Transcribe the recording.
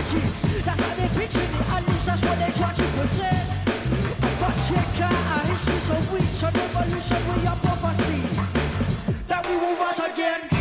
riches. That's how they picture it, at least that's what they try to pretend. But check out our history so rich, a revolution we are prophecy that we will rise again.